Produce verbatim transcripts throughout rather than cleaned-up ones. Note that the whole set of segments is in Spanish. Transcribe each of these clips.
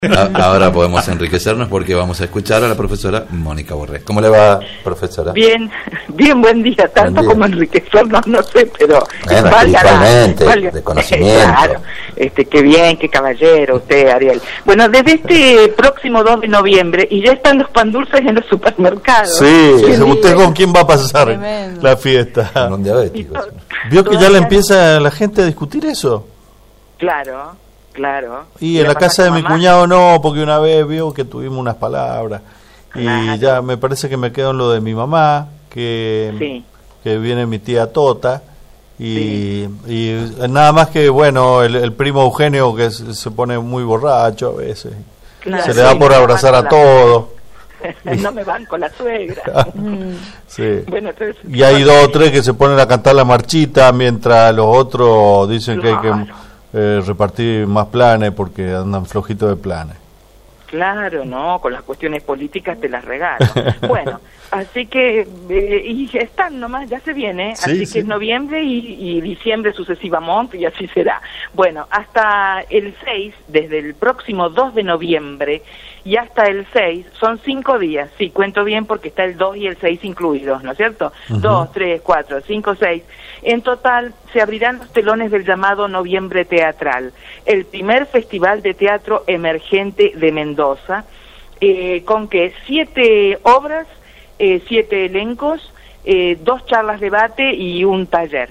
Ahora podemos enriquecernos porque vamos a escuchar a la profesora Mónica Borré. ¿Cómo le va, profesora? Bien, bien, buen día. Tanto buen día. Como enriquecernos, no sé, pero bueno, espiritualmente, valga, de conocimiento. Claro, este, qué bien, qué caballero usted, Ariel. Bueno, desde este próximo dos de noviembre, y ya están los pan dulces en los supermercados. Sí, sí, ¿usted con quién va a pasar Tremendo. la fiesta? Con un diabético. ¿Vio que ya le empieza la gente a discutir eso? Claro. Claro. Y en la casa de mi cuñado no, porque una vez vio que tuvimos unas palabras y claro. ya me parece que me quedo en lo de mi mamá, que, sí. que viene mi tía Tota y, sí. y nada más que bueno, el, el primo Eugenio que se, se pone muy borracho a veces, claro, se le da sí, por abrazar a todos. No me van con la suegra. Sí. Bueno, entonces, y hay dos o tres que se ponen a cantar la marchita mientras los otros dicen claro. que hay que Eh, repartir más planes porque andan flojitos de planes. Claro, no, con las cuestiones políticas te las regalo. Bueno, así que, eh, y están nomás, ya se viene, sí, así sí. que es noviembre y, y diciembre sucesivamente y así será. Bueno, hasta el seis, desde el próximo dos de noviembre y hasta el seis, son cinco días, sí, cuento bien porque está el dos y el seis incluidos, ¿no es cierto? Uh-huh. dos, tres, cuatro, cinco, seis. En total se abrirán los telones del llamado Noviembre Teatral, el primer festival de teatro emergente de Mendoza, eh, con que siete obras, eh, siete elencos, eh, dos charlas debate y un taller.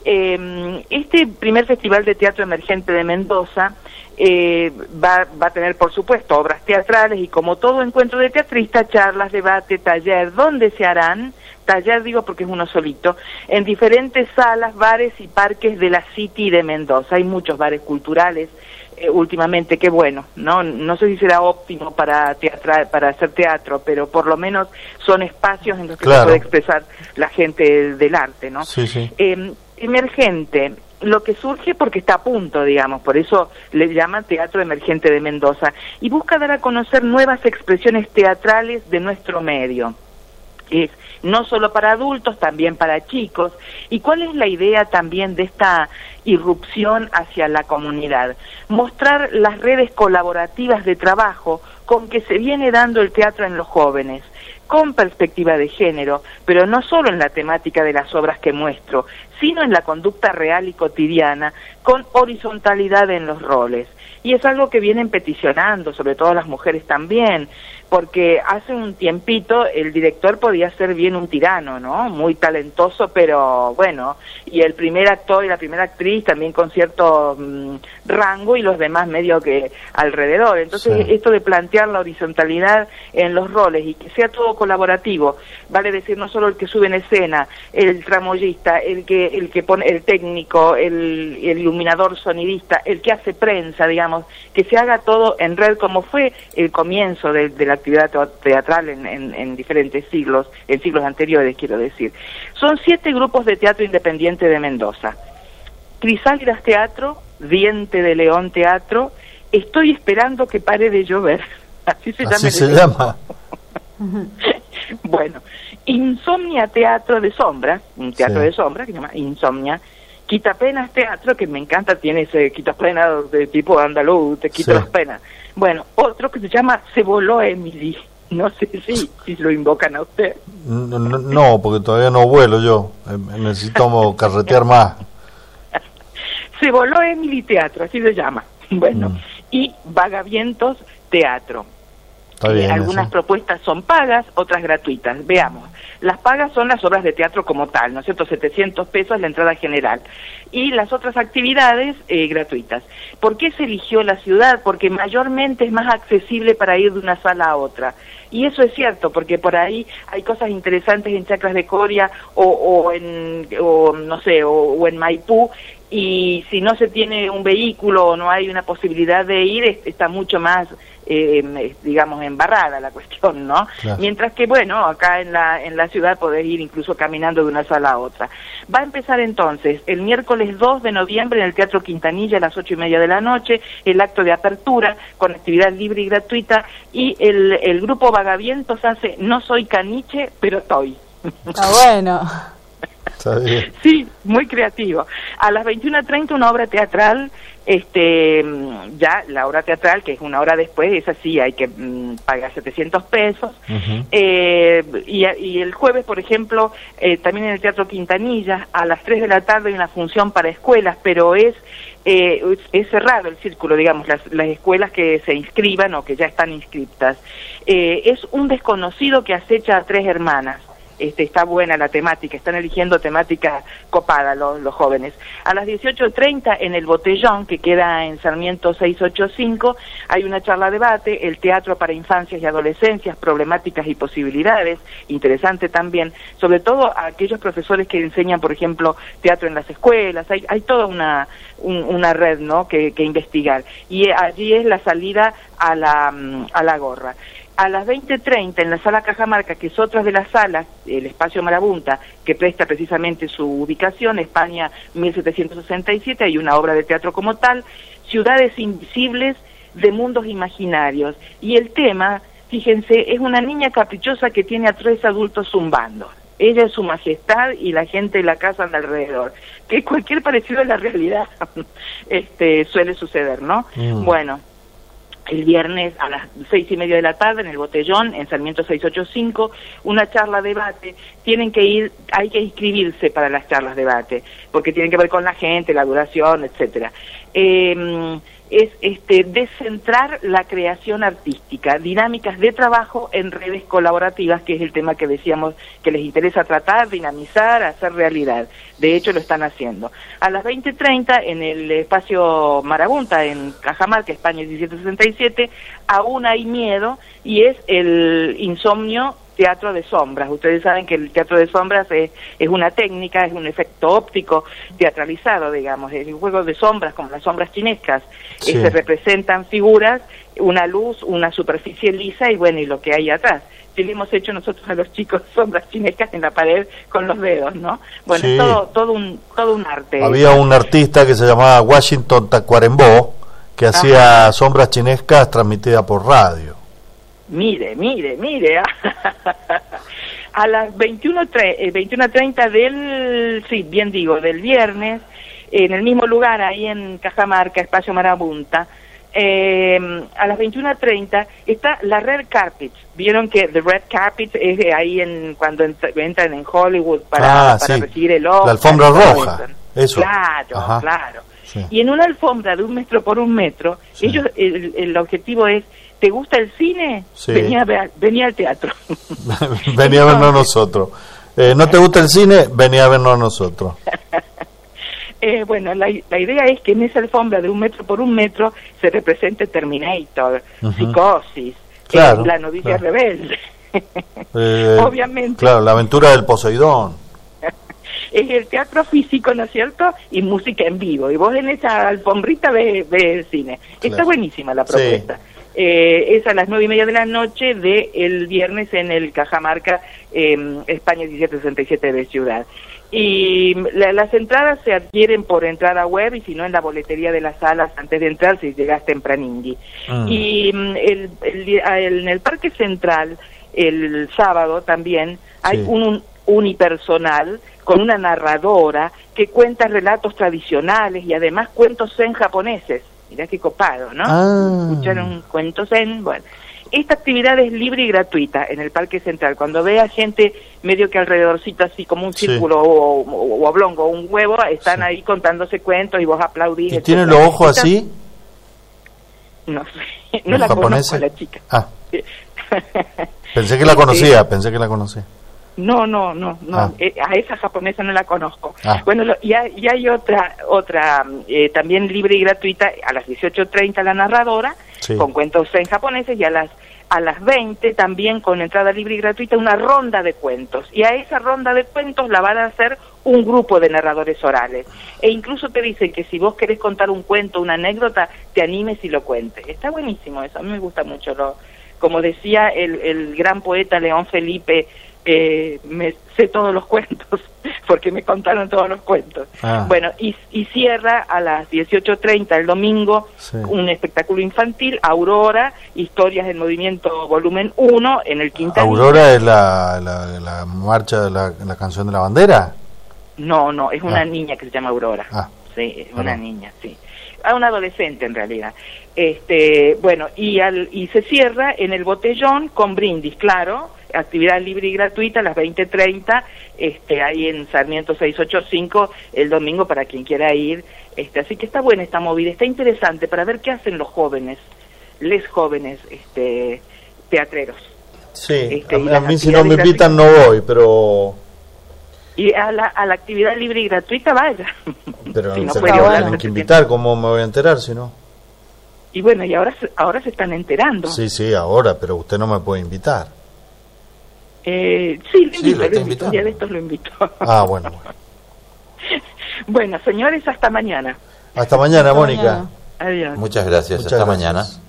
Eh, este primer festival de teatro emergente de Mendoza eh, va, va a tener, por supuesto, obras teatrales y, como todo encuentro de teatristas, charlas, debate, taller, donde se harán, taller digo porque es uno solito, en diferentes salas, bares y parques de la City de Mendoza. Hay muchos bares culturales eh, últimamente, qué bueno, ¿no? No sé si será óptimo para teatrar, para hacer teatro, pero por lo menos son espacios en los que claro. se puede expresar la gente del arte, ¿no? Sí, sí. Eh, emergente, lo que surge porque está a punto, digamos, por eso le llaman Teatro Emergente de Mendoza, y busca dar a conocer nuevas expresiones teatrales de nuestro medio. Es no solo para adultos, también para chicos. ¿Y cuál es la idea también de esta irrupción hacia la comunidad? Mostrar las redes colaborativas de trabajo con que se viene dando el teatro en los jóvenes, con perspectiva de género, pero no solo en la temática de las obras que muestro, sino en la conducta real y cotidiana, con horizontalidad en los roles. Y es algo que vienen peticionando, sobre todo las mujeres también, porque hace un tiempito el director podía ser bien un tirano, ¿no? Muy talentoso, pero bueno, y el primer actor y la primera actriz también con cierto mmm, rango y los demás medio que alrededor. Entonces, sí. esto de plantear la horizontalidad en los roles y que sea todo colaborativo, vale decir, no solo el que sube en escena, el tramoyista, el que el que pone el técnico, el, el iluminador sonidista, el que hace prensa, digamos, que se haga todo en red, como fue el comienzo de, de la actividad teatral en, en, en diferentes siglos, en siglos anteriores, quiero decir. Son siete grupos de teatro independiente de Mendoza: Crisálidas Teatro, Diente de León Teatro, Estoy esperando que pare de llover. Así se llama. Así se llama. Bueno, Insomnia Teatro de Sombra, un teatro sí. de sombra que se llama Insomnia. Quitapenas Teatro, que me encanta, tiene ese quitapenas de tipo andaluz, te quita sí. las penas. Bueno, otro que se llama Se voló Emily. No sé si, si lo invocan a usted. No, no, no, porque todavía no vuelo yo. Necesito carretear más. Se voló Emily Teatro, así se llama. Bueno, mm. y Vagavientos Teatro. Bien, eh, algunas eso. propuestas son pagas, otras gratuitas. Veamos. Las pagas son las obras de teatro como tal, ¿no es cierto? setecientos pesos la entrada general. Y las otras actividades eh, gratuitas. ¿Por qué se eligió la ciudad? Porque mayormente es más accesible para ir de una sala a otra. Y eso es cierto, porque por ahí hay cosas interesantes en Chacras de Coria o, o en, o, no sé, o, o en Maipú, y si no se tiene un vehículo o no hay una posibilidad de ir, está mucho más, eh, digamos, embarrada la cuestión, ¿no? Claro. Mientras que, bueno, acá en la en la ciudad podés ir incluso caminando de una sala a otra. Va a empezar entonces el miércoles dos de noviembre en el Teatro Quintanilla a las ocho y media de la noche, el acto de apertura con actividad libre y gratuita, y el, el grupo Vagavientos hace No soy caniche, pero estoy. Está bueno. Sí, muy creativo. A las veintiuna treinta una obra teatral, este, ya la obra teatral, que es una hora después, esa sí hay que mm, pagar setecientos pesos. Uh-huh. eh, y, y el jueves, por ejemplo, eh, también en el Teatro Quintanilla, a las tres de la tarde hay una función para escuelas, pero es eh, es cerrado el círculo, digamos, las, las escuelas que se inscriban o que ya están inscriptas. Eh, es un desconocido que acecha a tres hermanas. Este, está buena la temática, están eligiendo temática copada los, los jóvenes. A las dieciocho treinta en el Botellón, que queda en Sarmiento seiscientos ochenta y cinco, hay una charla debate, el teatro para infancias y adolescencias, problemáticas y posibilidades, interesante también, sobre todo a aquellos profesores que enseñan, por ejemplo, teatro en las escuelas, hay, hay toda una, un, una red, ¿no?, que, que investigar, y allí es la salida a la, a la gorra. A las veinte treinta en la Sala Cajamarca, que es otra de las salas, el Espacio Marabunta, que presta precisamente su ubicación, España mil setecientos sesenta y siete, hay una obra de teatro como tal, Ciudades Invisibles de Mundos Imaginarios. Y el tema, fíjense, es una niña caprichosa que tiene a tres adultos zumbando. Ella es su majestad y la gente de la casa anda alrededor. Que cualquier parecido a la realidad este, suele suceder, ¿no? Mm. Bueno. El viernes a las seis y media de la tarde en el Botellón, en Sarmiento seiscientos ochenta y cinco, una charla debate. Tienen que ir, hay que inscribirse para las charlas debate, porque tienen que ver con la gente, la duración, etcétera. Eh, es este descentrar la creación artística, dinámicas de trabajo en redes colaborativas, que es el tema que decíamos que les interesa tratar, dinamizar, hacer realidad. De hecho, lo están haciendo. A las veinte treinta, en el Espacio Marabunta, en Cajamarca, España diecisiete sesenta y siete, aún hay miedo, y es el insomnio teatro de sombras. Ustedes saben que el teatro de sombras es, es una técnica, es un efecto óptico teatralizado, digamos, es un juego de sombras, como las sombras chinescas. Sí. Se representan figuras, una luz, una superficie lisa y bueno, y lo que hay atrás. Sí, le hemos hecho nosotros a los chicos sombras chinescas en la pared con los dedos, ¿no? Bueno, sí. es todo, todo, un, todo un arte. Había un artista que se llamaba Washington Tacuarembó, que Ajá. hacía sombras chinescas transmitidas por radio. Mire, mire, mire. A las veintiuna treinta del, sí, bien digo, del viernes, en el mismo lugar, ahí en Cajamarca, Espacio Marabunta, eh, a las veintiuna treinta está la Red Carpet. Vieron que The Red Carpet es ahí en cuando ent entran en Hollywood para, ah, para sí. recibir el Oscar. La alfombra roja, eso. Claro, Ajá. claro. Sí. Y en una alfombra de un metro por un metro, sí. ellos el, el objetivo es, ¿te gusta el cine? Sí. Venía, a ver, venía al teatro. Venía a vernos nosotros. Eh, ¿No te gusta el cine? Venía a vernos nosotros. eh, bueno, la, la idea es que en esa alfombra de un metro por un metro se represente Terminator, uh-huh. Psicosis, claro, eh, La novicia claro. rebelde. eh, Obviamente. Claro, la aventura del Poseidón. Es el teatro físico, ¿no es cierto? Y música en vivo. Y vos en esa alfombrita ves, ves el cine. Claro. Está buenísima la propuesta. Sí. Eh, es a las nueve y media de la noche de el viernes en el Cajamarca, eh, España diecisiete sesenta y siete de Ciudad. Y la, las entradas se adquieren por entrada web y si no en la boletería de las salas antes de entrar si llegas tempraningui. Mm. Y el, el, el, en el Parque Central el sábado también hay sí. un, un unipersonal con una narradora que cuenta relatos tradicionales y además cuentos zen japoneses. Mirá qué copado, ¿no? Ah. Escucharon cuentos zen. Bueno, esta actividad es libre y gratuita en el Parque Central. Cuando vea gente medio que alrededorcito así como un círculo sí. o, o, o oblongo, un huevo, están sí. ahí contándose cuentos y vos aplaudís. ¿Y tiene los ojos así? No sé, no la conozco a la chica. Ah. Pensé que la conocía, pensé que la conocía. No, no, no, no. Ah. Eh, a esa japonesa no la conozco. Ah. Bueno, lo, y, hay, y hay otra, otra eh, también libre y gratuita, a las dieciocho treinta la narradora, sí. con cuentos en japoneses, y a las a las veinte también con entrada libre y gratuita una ronda de cuentos. Y a esa ronda de cuentos la van a hacer un grupo de narradores orales. E incluso te dicen que si vos querés contar un cuento, una anécdota, te animes y lo cuentes. Está buenísimo eso, a mí me gusta mucho. Lo, como decía el, el gran poeta León Felipe, Eh, me sé todos los cuentos porque me contaron todos los cuentos. Ah. Bueno, y, y cierra a las dieciocho treinta el domingo sí. un espectáculo infantil, Aurora, Historias del Movimiento volumen uno en el Quintanilla. ¿Aurora es la, la, la marcha de la, la canción de la bandera? No, no, es una ah. niña que se llama Aurora. Ah. Sí, es ah, una no. niña, sí. A una adolescente en realidad. Este, bueno, y al y se cierra en el Botellón con brindis, claro, actividad libre y gratuita a las veinte treinta, este, ahí en Sarmiento seiscientos ochenta y cinco el domingo para quien quiera ir. Este, así que está buena esta movida, está interesante para ver qué hacen los jóvenes, les jóvenes, este, teatreros. Sí, este, a, mí, a mí si no me invitan no voy, pero... Y a la, a la actividad libre y gratuita vaya. Pero si no se puede me hablar, tienen que invitar, ¿cómo me voy a enterar si no? Y bueno, y ahora, ahora se están enterando. Sí, sí, ahora, pero usted no me puede invitar. Eh, sí, lo Sí, invito, lo está lo invito, invitando. un día de estos lo invito. Ah, bueno, bueno. Bueno, señores, hasta mañana. Hasta mañana, Hasta Mónica. mañana. Adiós. Muchas gracias. Muchas Hasta gracias. mañana.